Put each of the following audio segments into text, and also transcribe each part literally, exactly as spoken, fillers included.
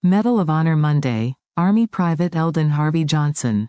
Medal of Honor Monday, Army Private Eldon Harvey Johnson.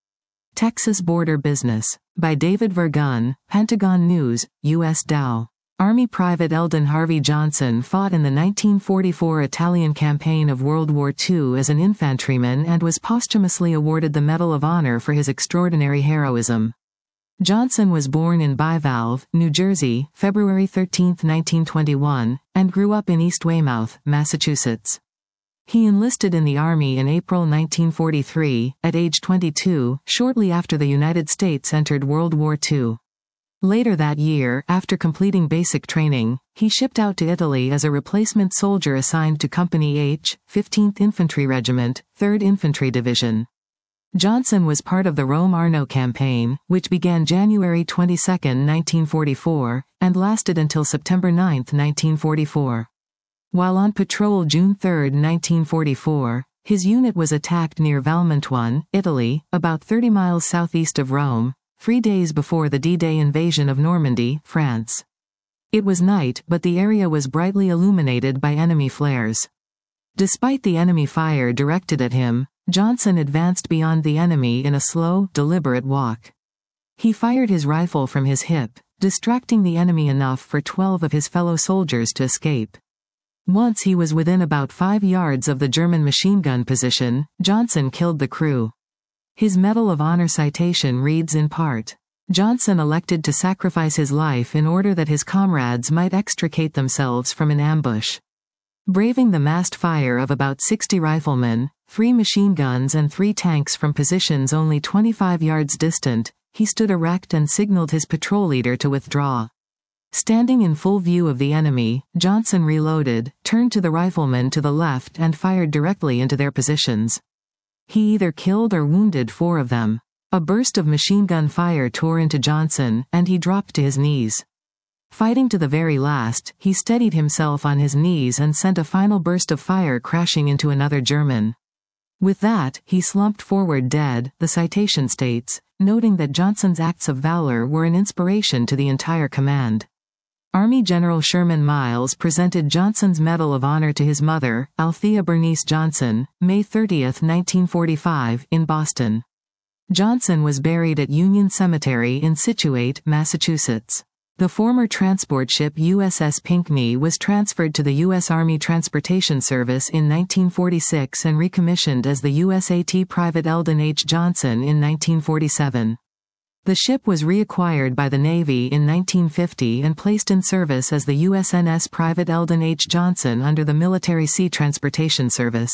Texas Border Business. By David Vergun, Pentagon News, U S Dow. Army Private Eldon Harvey Johnson fought in the nineteen forty-four Italian campaign of World War Two as an infantryman and was posthumously awarded the Medal of Honor for his extraordinary heroism. Johnson was born in Bivalve, New Jersey, February thirteenth, nineteen twenty-one, and grew up in East Weymouth, Massachusetts. He enlisted in the Army in April nineteen forty-three, at age twenty-two, shortly after the United States entered World War Two. Later that year, after completing basic training, he shipped out to Italy as a replacement soldier assigned to Company H, fifteenth Infantry Regiment, third Infantry Division. Johnson was part of the Rome-Arno campaign, which began January twenty-second, nineteen forty-four, and lasted until September ninth, nineteen forty-four. While on patrol June third, nineteen forty-four, his unit was attacked near Valmontuan, Italy, about thirty miles southeast of Rome, three days before the D-Day invasion of Normandy, France. It was night, but the area was brightly illuminated by enemy flares. Despite the enemy fire directed at him, Johnson advanced beyond the enemy in a slow, deliberate walk. He fired his rifle from his hip, distracting the enemy enough for twelve of his fellow soldiers to escape. Once he was within about five yards of the German machine gun position, Johnson killed the crew. His Medal of Honor citation reads in part, "Johnson elected to sacrifice his life in order that his comrades might extricate themselves from an ambush. Braving the massed fire of about sixty riflemen, three machine guns and three tanks from positions only twenty-five yards distant, he stood erect and signaled his patrol leader to withdraw. Standing in full view of the enemy, Johnson reloaded, turned to the riflemen to the left and fired directly into their positions. He either killed or wounded four of them. A burst of machine gun fire tore into Johnson, and he dropped to his knees. Fighting to the very last, he steadied himself on his knees and sent a final burst of fire crashing into another German. With that, he slumped forward dead," the citation states, noting that Johnson's acts of valor were an inspiration to the entire command. Army General Sherman Miles presented Johnson's Medal of Honor to his mother, Althea Bernice Johnson, May thirtieth, nineteen forty-five, in Boston. Johnson was buried at Union Cemetery in Scituate, Massachusetts. The former transport ship U S S Pinckney was transferred to the U S Army Transportation Service in nineteen forty-six and recommissioned as the U S A T Private Eldon H. Johnson in nineteen forty-seven. The ship was reacquired by the Navy in nineteen fifty and placed in service as the U S N S Private Eldon H. Johnson under the Military Sea Transportation Service.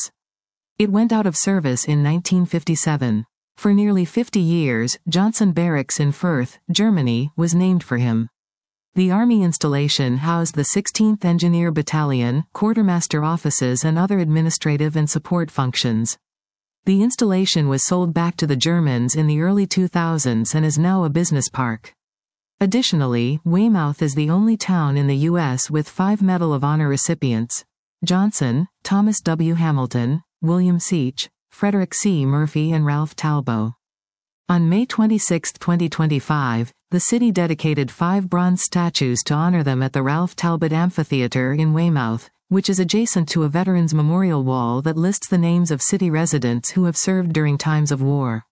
It went out of service in nineteen fifty-seven. For nearly fifty years, Johnson Barracks in Fürth, Germany, was named for him. The Army installation housed the sixteenth Engineer Battalion, quartermaster offices and other administrative and support functions. The installation was sold back to the Germans in the early two thousands and is now a business park. Additionally, Weymouth is the only town in the U S with five Medal of Honor recipients: Johnson, Thomas W. Hamilton, William Seach, Frederick C. Murphy and Ralph Talbot. On May twenty-sixth, twenty twenty-five, the city dedicated five bronze statues to honor them at the Ralph Talbot Amphitheater in Weymouth, which is adjacent to a Veterans Memorial Wall that lists the names of city residents who have served during times of war.